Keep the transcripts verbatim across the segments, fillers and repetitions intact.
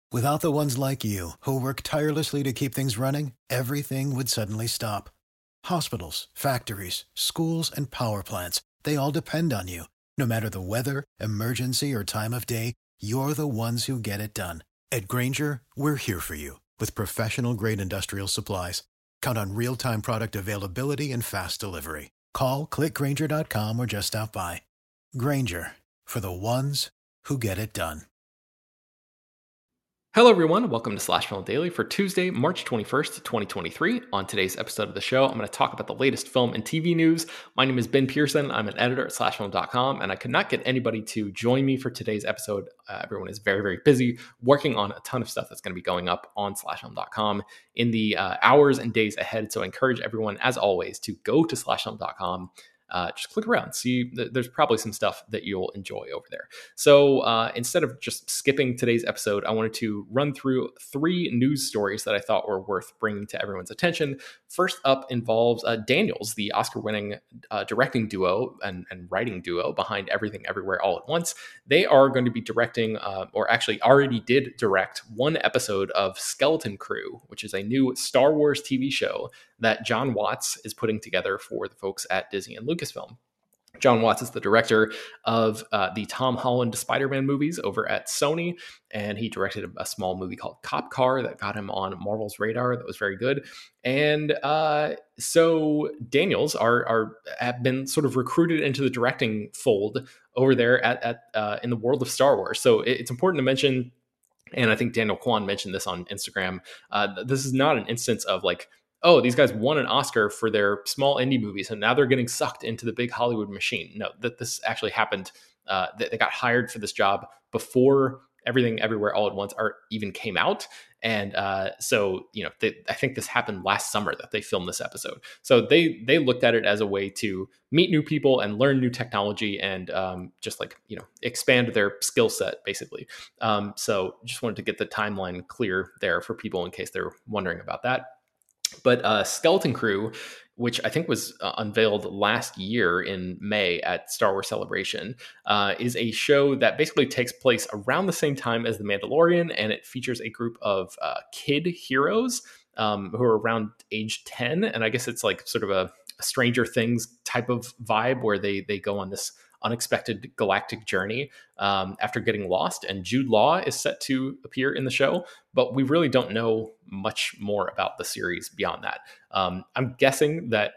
Without the ones like you, who work tirelessly to keep things running, everything would suddenly stop. Hospitals, factories, schools, and power plants, they all depend on you. No matter the weather, emergency, or time of day, you're the ones who get it done. At Grainger, we're here for you with professional-grade industrial supplies. Count on real-time product availability and fast delivery. Call, click grainger dot com, or just stop by. Grainger, for the ones who get it done. Hello, everyone. Welcome to Slash Film Daily for Tuesday, March twenty-first, twenty twenty-three. On today's episode of the show, I'm going to talk about the latest film and T V news. My name is Ben Pearson. I'm an editor at slash film dot com, and I could not get anybody to join me for today's episode. Uh, everyone is very, very busy working on a ton of stuff that's going to be going up on slash film dot com in the uh, hours and days ahead. So I encourage everyone, as always, to go to slash film dot com. Uh, just click around. See, th- there's probably some stuff that you'll enjoy over there. So uh, instead of just skipping today's episode, I wanted to run through three news stories that I thought were worth bringing to everyone's attention. First up involves uh, Daniels, the Oscar-winning uh, directing duo and, and writing duo behind Everything Everywhere All at Once. They are going to be directing, uh, or actually already did direct, one episode of Skeleton Crew, which is a new Star Wars T V show that Jon Watts is putting together for the folks at Disney and Lucasfilm. Jon Watts is the director of uh, the Tom Holland Spider-Man movies over at Sony, and he directed a, a small movie called Cop Car that got him on Marvel's radar. That was very good. And uh, so Daniels are, are have been sort of recruited into the directing fold over there at, at uh, in the world of Star Wars. So it, it's important to mention, and I think Daniel Kwan mentioned this on Instagram, uh, this is not an instance of like, oh, these guys won an Oscar for their small indie movies, and now they're getting sucked into the big Hollywood machine. No, that this actually happened. Uh, they got hired for this job before Everything Everywhere All at Once art even came out. And uh, so, you know, they, I think this happened last summer that they filmed this episode. So they they looked at it as a way to meet new people and learn new technology and um, just like, you know, expand their skill set, basically. Um, so just wanted to get the timeline clear there for people in case they're wondering about that. But uh, Skeleton Crew, which I think was uh, unveiled last year in May at Star Wars Celebration, uh, is a show that basically takes place around the same time as The Mandalorian, and it features a group of uh, kid heroes um, who are around age ten, and I guess it's like sort of a, a Stranger Things type of vibe where they they go on this unexpected galactic journey um, after getting lost. And Jude Law is set to appear in the show, but we really don't know much more about the series beyond that. Um, I'm guessing that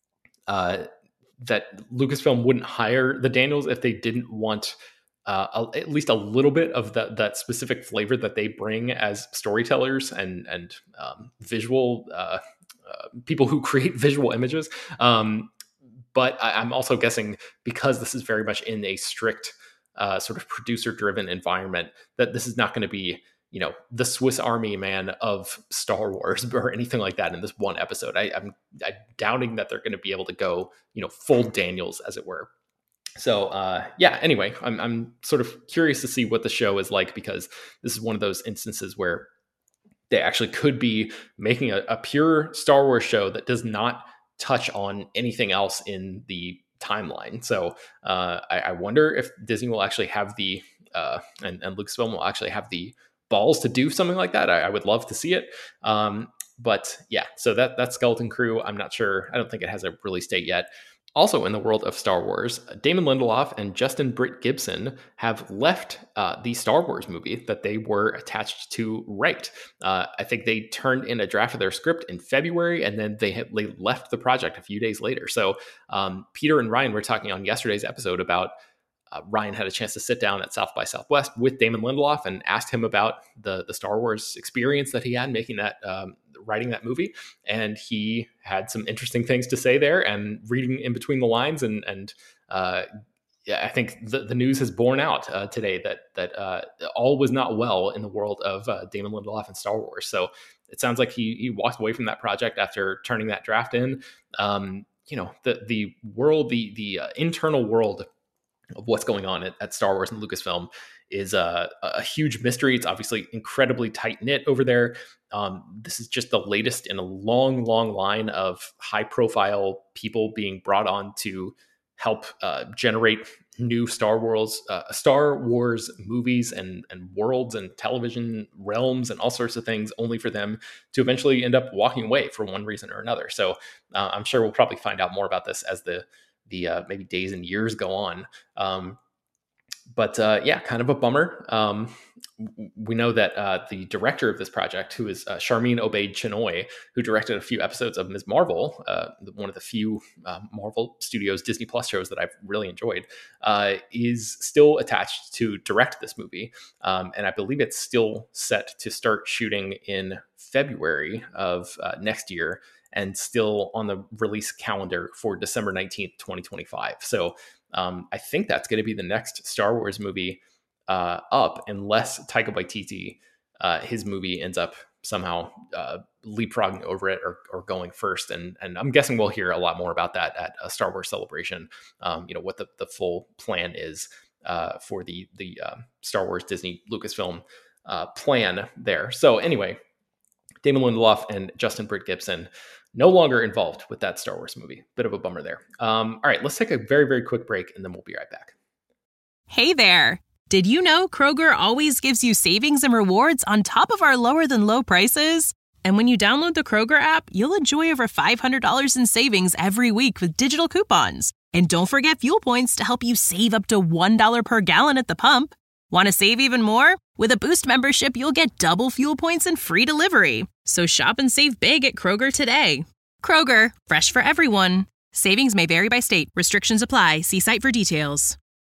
uh, that Lucasfilm wouldn't hire the Daniels if they didn't want uh, a, at least a little bit of that that specific flavor that they bring as storytellers and and um, visual uh, uh, people who create visual images. Um, But I, I'm also guessing because this is very much in a strict uh, sort of producer-driven environment, that this is not going to be, you know, the Swiss Army man of Star Wars or anything like that in this one episode. I, I'm, I'm doubting that they're going to be able to go, you know, full Daniels, as it were. So uh, yeah, anyway, I'm, I'm sort of curious to see what the show is like, because this is one of those instances where they actually could be making a, a pure Star Wars show that does not touch on anything else in the timeline. So uh, I, I wonder if Disney will actually have the, uh, and, and Lucasfilm will actually have the balls to do something like that. I, I would love to see it. Um, but yeah, so that that's Skeleton Crew. I'm not sure. I don't think it has a release date yet. Also in the world of Star Wars, Damon Lindelof and Justin Britt Gibson have left uh, the Star Wars movie that they were attached to write. Uh, I think they turned in a draft of their script in February, and then they, had, they left the project a few days later. So um, Peter and Ryan were talking on yesterday's episode about uh, Ryan had a chance to sit down at South by Southwest with Damon Lindelof and asked him about the, the Star Wars experience that he had making that um, writing that movie, and he had some interesting things to say there. And reading in between the lines, and and uh, yeah, I think the, the news has borne out uh, today that that uh, all was not well in the world of uh, Damon Lindelof and Star Wars. So it sounds like he he walked away from that project after turning that draft in. Um, you know, the the world, the the uh, internal world of what's going on at, at Star Wars and Lucasfilm is a, a huge mystery. It's obviously incredibly tight knit over there. Um, this is just the latest in a long, long line of high profile people being brought on to help uh, generate new Star Wars, uh, Star Wars movies and and worlds and television realms and all sorts of things, only for them to eventually end up walking away for one reason or another. So uh, I'm sure we'll probably find out more about this as the the uh, maybe days and years go on. Um, but uh, yeah, kind of a bummer. Um, we know that uh, the director of this project, who is uh, Sharmeen Obaid-Chinoy, who directed a few episodes of Miz Marvel, uh, one of the few uh, Marvel Studios Disney Plus shows that I've really enjoyed, uh, is still attached to direct this movie. Um, and I believe it's still set to start shooting in February of uh, next year, and still on the release calendar for December nineteenth, twenty twenty-five. So um, I think that's going to be the next Star Wars movie uh, up, unless Taika Waititi, uh, his movie ends up somehow uh, leapfrogging over it or, or going first. And, and I'm guessing we'll hear a lot more about that at a Star Wars Celebration, um, you know, what the, the full plan is uh, for the, the uh, Star Wars Disney Lucasfilm uh, plan there. So anyway, Damon Lindelof and Justin Britt Gibson no longer involved with that Star Wars movie. Bit of a bummer there. Um, all right, let's take a very, very quick break, and then we'll be right back. Hey there. Did you know Kroger always gives you savings and rewards on top of our lower than low prices? And when you download the Kroger app, you'll enjoy over five hundred dollars in savings every week with digital coupons. And don't forget fuel points to help you save up to one dollar per gallon at the pump. Want to save even more? With a Boost membership, you'll get double fuel points and free delivery. So shop and save big at Kroger today. Kroger, fresh for everyone. Savings may vary by state. Restrictions apply. See site for details.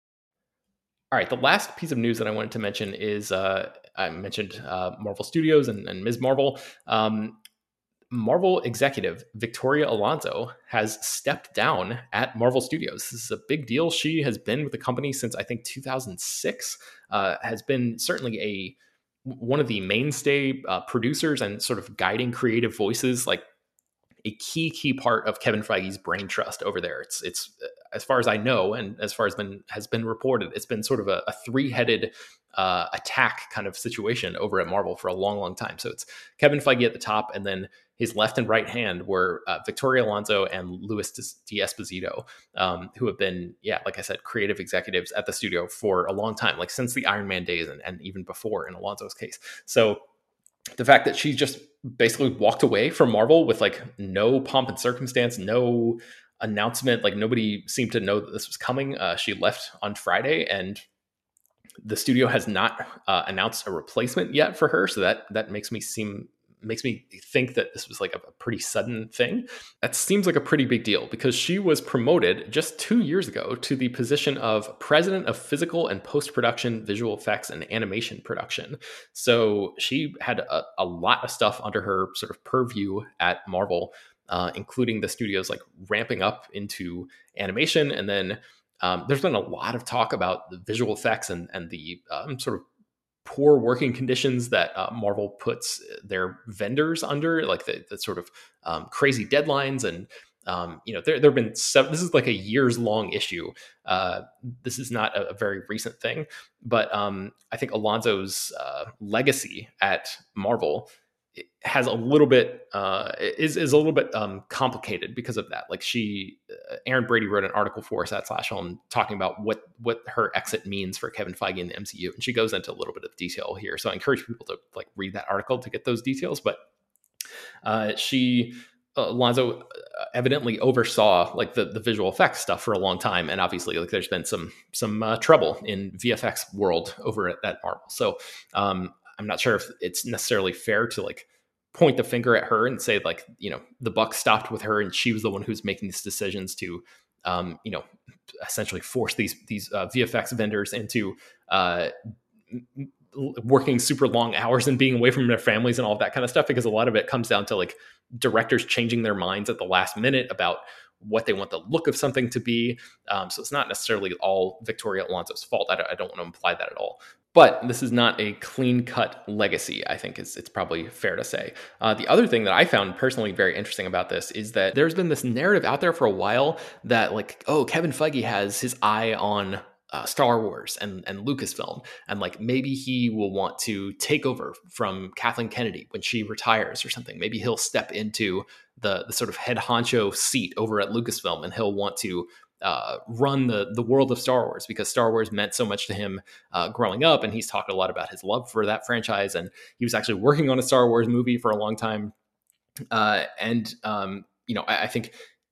All right, the last piece of news that I wanted to mention is uh, I mentioned uh, Marvel Studios and, and Miz Marvel. Um, Marvel executive Victoria Alonso has stepped down at Marvel Studios. This is a big deal. She has been with the company since I think two thousand six, uh, has been certainly a one of the mainstay uh, producers and sort of guiding creative voices, like a key, key part of Kevin Feige's brain trust over there. It's, it's as far as I know, and as far as been has been reported, it's been sort of a, a three-headed uh, attack kind of situation over at Marvel for a long, long time. So it's Kevin Feige at the top, and then his left and right hand were uh, Victoria Alonso and Luis D'Esposito, um, who have been, yeah, like I said, creative executives at the studio for a long time, like since the Iron Man days and, and even before in Alonso's case. So the fact that she just basically walked away from Marvel with like no pomp and circumstance, no announcement, like nobody seemed to know that this was coming. Uh, she left on Friday, and the studio has not uh, announced a replacement yet for her. So that that makes me seem makes me think that this was like a, a pretty sudden thing. That seems like a pretty big deal, because she was promoted just two years ago to the position of president of physical and post-production visual effects and animation production. So she had a, a lot of stuff under her sort of purview at Marvel, uh, including the studios like ramping up into animation. And then um, there's been a lot of talk about the visual effects and, and the um, sort of poor working conditions that uh, Marvel puts their vendors under, like the, the sort of um, crazy deadlines. And, um, you know, there, there have been seven, this is like a years long issue. Uh, this is not a, a very recent thing, but um, I think Alonso's uh, legacy at Marvel has a little bit, uh, is, is a little bit um, complicated because of that. Like she, uh, Aaron Brady wrote an article for us at Slash Home talking about what, what her exit means for Kevin Feige in the M C U. And she goes into a little bit of detail here. So I encourage people to like read that article to get those details. But uh, she, uh, Alonso evidently oversaw like the, the visual effects stuff for a long time. And obviously like there's been some, some uh, trouble in V F X world over at, at Marvel. So um, I'm not sure if it's necessarily fair to like point the finger at her and say like, you know, the buck stopped with her and she was the one who's making these decisions to, um, you know, essentially force these, these uh, V F X vendors into uh, working super long hours and being away from their families and all of that kind of stuff. Because a lot of it comes down to like directors changing their minds at the last minute about what they want the look of something to be. Um, so it's not necessarily all Victoria Alonso's fault. I don't, I don't want to imply that at all. But this is not a clean-cut legacy, I think is it's probably fair to say. Uh, the other thing that I found personally very interesting about this is that there's been this narrative out there for a while that like, oh, Kevin Feige has his eye on uh, Star Wars and, and Lucasfilm, and like maybe he will want to take over from Kathleen Kennedy when she retires or something. Maybe he'll step into the, the sort of head honcho seat over at Lucasfilm, and he'll want to uh, run the the world of Star Wars, because Star Wars meant so much to him uh, growing up, and he's talked a lot about his love for that franchise, and he was actually working on a Star Wars movie for a long time. Uh, and um, you know, I, I think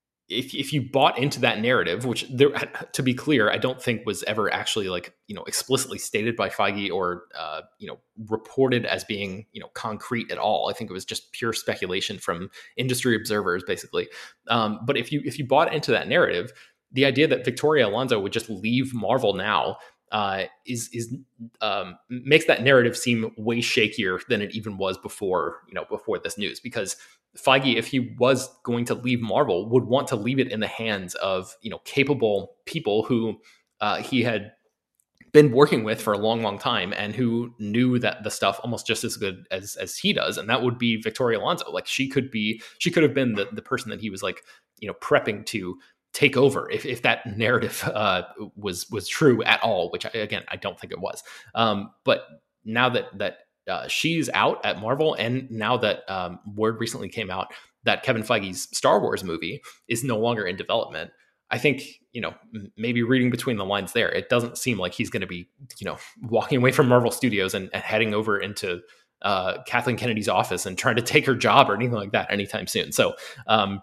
if if you bought into that narrative, which there, to be clear, I don't think was ever actually like, you know, explicitly stated by Feige or, uh, you know, reported as being, you know, concrete at all. I think it was just pure speculation from industry observers, basically. Um, but if you if you bought into that narrative, the idea that Victoria Alonso would just leave Marvel now uh, is is um, makes that narrative seem way shakier than it even was before, you know, before this news, because Feige, if he was going to leave Marvel, would want to leave it in the hands of, you know, capable people who uh, he had been working with for a long, long time, and who knew that the stuff almost just as good as as he does. And that would be Victoria Alonso. Like, she could be, she could have been the, the person that he was like, you know, prepping to take over if, if that narrative uh, was was true at all, which I, again, I don't think it was. Um, but now that that Uh, she's out at Marvel, and now that um, word recently came out that Kevin Feige's Star Wars movie is no longer in development, I think, you know, maybe reading between the lines there, it doesn't seem like he's going to be, you know, walking away from Marvel Studios and, and heading over into uh, Kathleen Kennedy's office and trying to take her job or anything like that anytime soon. So um,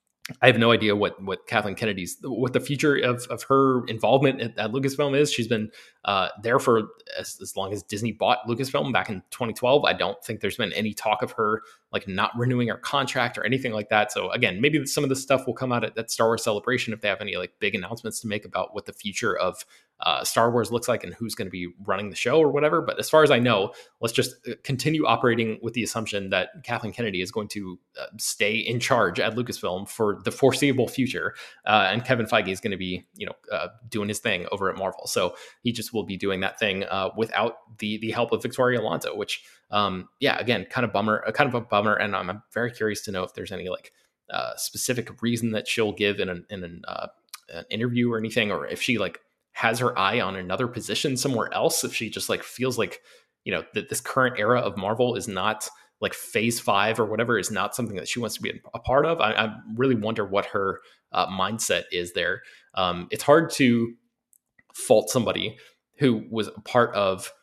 I have no idea what what Kathleen Kennedy's, what the future of, of her involvement at, at Lucasfilm is. She's been uh, there for as, as long as Disney bought Lucasfilm back in twenty twelve. I don't think there's been any talk of her like not renewing her contract or anything like that. So again, maybe some of this stuff will come out at that Star Wars Celebration if they have any like big announcements to make about what the future of uh, Star Wars looks like and who's going to be running the show or whatever. But as far as I know, let's just continue operating with the assumption that Kathleen Kennedy is going to uh, stay in charge at Lucasfilm for the foreseeable future. Uh, and Kevin Feige is going to be, you know, uh, doing his thing over at Marvel. So he just will be doing that thing uh, without the the help of Victoria Alonso, which, um, yeah, again, kind of bummer, kind of a bummer. And I'm, I'm very curious to know if there's any like uh, specific reason that she'll give in an, in an, uh, an interview or anything, or if she like has her eye on another position somewhere else, if she just like feels like, you know, that this current era of Marvel is not like phase five or whatever, is not something that she wants to be a part of. I, I really wonder what her uh, mindset is there. Um, it's hard to fault somebody who was a part of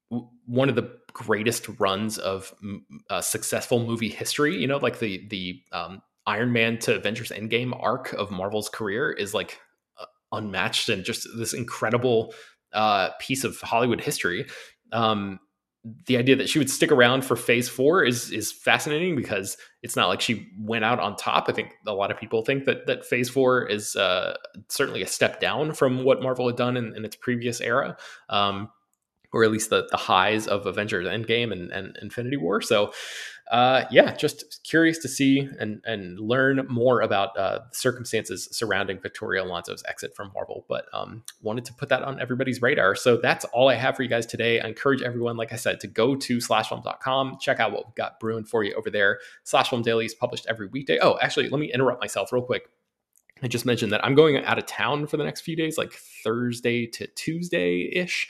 one of the greatest runs of uh, successful movie history. You know, like the the um, Iron Man to Avengers Endgame arc of Marvel's career is like uh, unmatched and just this incredible uh, piece of Hollywood history. Um, the idea that she would stick around for phase four is is fascinating, because it's not like she went out on top. I think a lot of people think that that phase four is uh, certainly a step down from what Marvel had done in, in its previous era. Um, or at least the, the highs of Avengers Endgame and, and Infinity War. So uh, yeah, just curious to see and, and learn more about uh, the circumstances surrounding Victoria Alonso's exit from Marvel, but um, wanted to put that on everybody's radar. So that's all I have for you guys today. I encourage everyone, like I said, to go to slash film dot com, check out what we've got brewing for you over there. Slash Film Daily is published every weekday. Oh, actually, let me interrupt myself real quick. I just mentioned that I'm going out of town for the next few days, like Thursday to Tuesday-ish.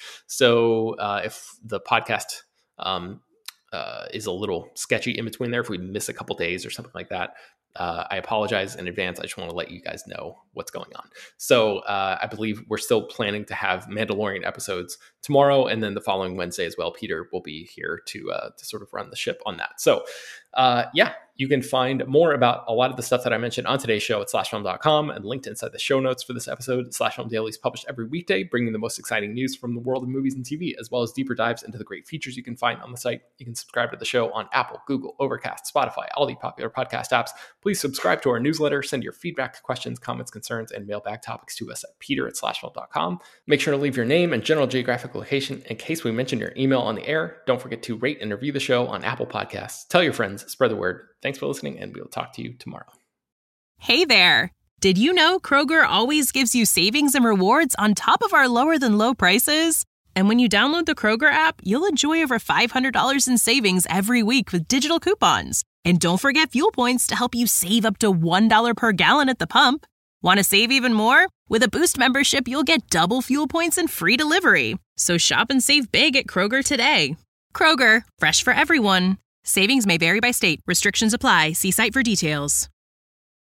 So uh, if the podcast um, uh, is a little sketchy in between there, if we miss a couple days or something like that, uh, I apologize in advance. I just want to let you guys know what's going on. So uh, I believe we're still planning to have Mandalorian episodes tomorrow, and then the following Wednesday as well. Peter will be here to uh, to sort of run the ship on that. So uh, yeah, you can find more about a lot of the stuff that I mentioned on today's show at slash film dot com and linked inside the show notes for this episode. Slash Film Daily is published every weekday, bringing the most exciting news from the world of movies and T V, as well as deeper dives into the great features you can find on the site. You can subscribe to the show on Apple, Google, Overcast, Spotify, all the popular podcast apps. Please subscribe to our newsletter, send your feedback, questions, comments, concerns, and mailbag topics to us at peter at slash film dot com. Make sure to leave your name and general geographic location in case we mention your email on the air. Don't forget to rate and review the show on Apple Podcasts. Tell your friends, spread the word. Thanks for listening, and we'll talk to you tomorrow. Hey there. Did you know Kroger always gives you savings and rewards on top of our lower than low prices? And when you download the Kroger app, you'll enjoy over five hundred dollars in savings every week with digital coupons. And don't forget fuel points to help you save up to one dollar per gallon at the pump. Want to save even more? With a Boost membership, you'll get double fuel points and free delivery. So shop and save big at Kroger today. Kroger, fresh for everyone. Savings may vary by state. Restrictions apply. See site for details.